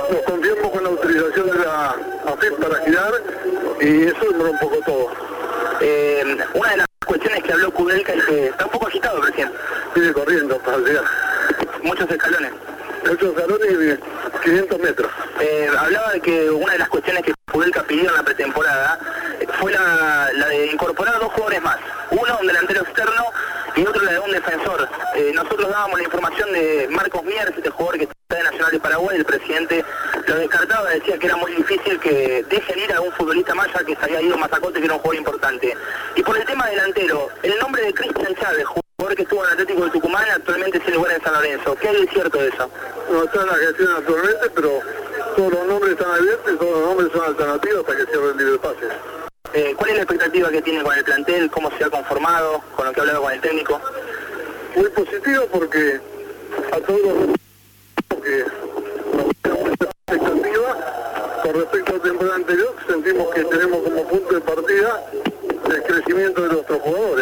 nos confiamos con la utilización de la AFIP para girar y eso demoró un poco todo. Una de las cuestiones que habló Kudelka es que está un poco agitado recién. Sigue corriendo para llegar. Muchos escalones. Muchos escalones y 500 metros. Hablaba de que una de las cuestiones que Kudelka pidió en la pretemporada fue la de incorporar 2 jugadores más. Uno, un delantero externo, y otro, la de un defensor. Nosotros dábamos la información de Marcos Miers, este jugador que está de Nacional de Paraguay. El presidente lo descartaba, decía que era muy difícil que dejen ir a un futbolista más, ya que se había ido Mazacote, que era un jugador importante. Y por el tema delantero, el nombre de Cristian Chávez, jugador que estuvo en Atlético de Tucumán, actualmente se lugar en San Lorenzo. ¿Qué hay de cierto de eso? No está en la gestión actualmente, pero todos los nombres están abiertos y todos los nombres son alternativos hasta que cierre el libre pase. ¿Cuál es la expectativa que tiene con el plantel? ¿Cómo se ha conformado? ¿Con lo que ha hablado con el técnico? Muy positivo porque a todos los que expectativa con respecto a la temporada anterior sentimos que tenemos como punto de partida el crecimiento de nuestros jugadores.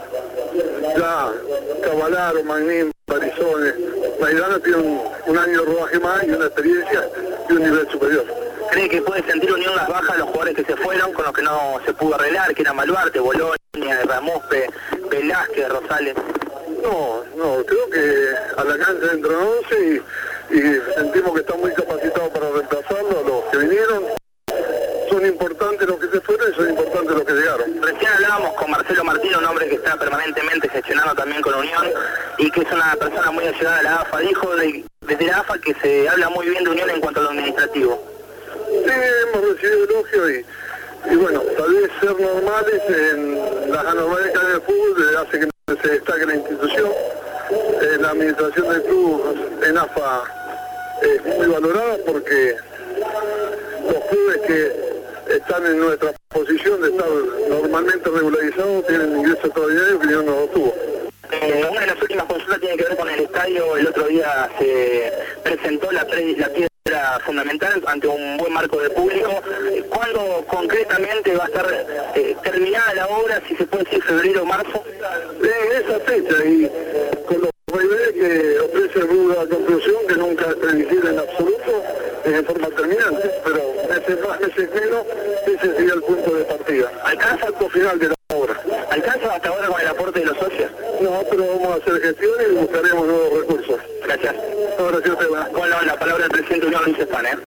Ya Cavalaro, Magnín, Parizones, Maidana tiene un año de rodaje más y una experiencia y un nivel superior. ¿Cree que puede sentir unión las bajas los jugadores que se fueron, con los que no se pudo arreglar, que eran Baluarte, Bolonia, Ramospe, Velázquez, Rosales? No, creo que a la cancha entran 11 y sentimos que están muy capacitados para reemplazarlo a los que vinieron. Son importantes los que se fueron y son importantes los que llegaron. Recién hablábamos con Marcelo Martino, un hombre que está permanentemente gestionando también con Unión y que es una persona muy allegada a la AFA. Dijo desde la AFA que se habla muy bien de Unión en cuanto a lo administrativo. Sí, hemos recibido elogios y bueno, tal vez ser normales en las anormalidades que hay en el fútbol hace que se destaque la institución. La administración del club en AFA es muy valorada porque los clubes que están en nuestra posición de estar normalmente regularizados tienen ingresos extraordinarios que Unión no lo tuvo. Una de las últimas consultas tiene que ver con el estadio. El otro día se presentó la piedra fundamental ante un buen marco de público. ¿Cuándo concretamente va a estar terminada la obra, si se puede decir febrero o marzo? Esa fecha y con los niveles que ofrece el rubro de la construcción, que nunca es previsible en absoluto, en forma terminante, pero meses más, meses menos, ese sería el punto de partida. ¿Alcanza el final de la obra? ¿Alcanza hasta ahora con el aporte de los socios? No, pero vamos a hacer gestiones y buscaremos nuevos recursos. Gracias. No, gracias a usted. Con la palabra del presidente Unión, Luis Espana.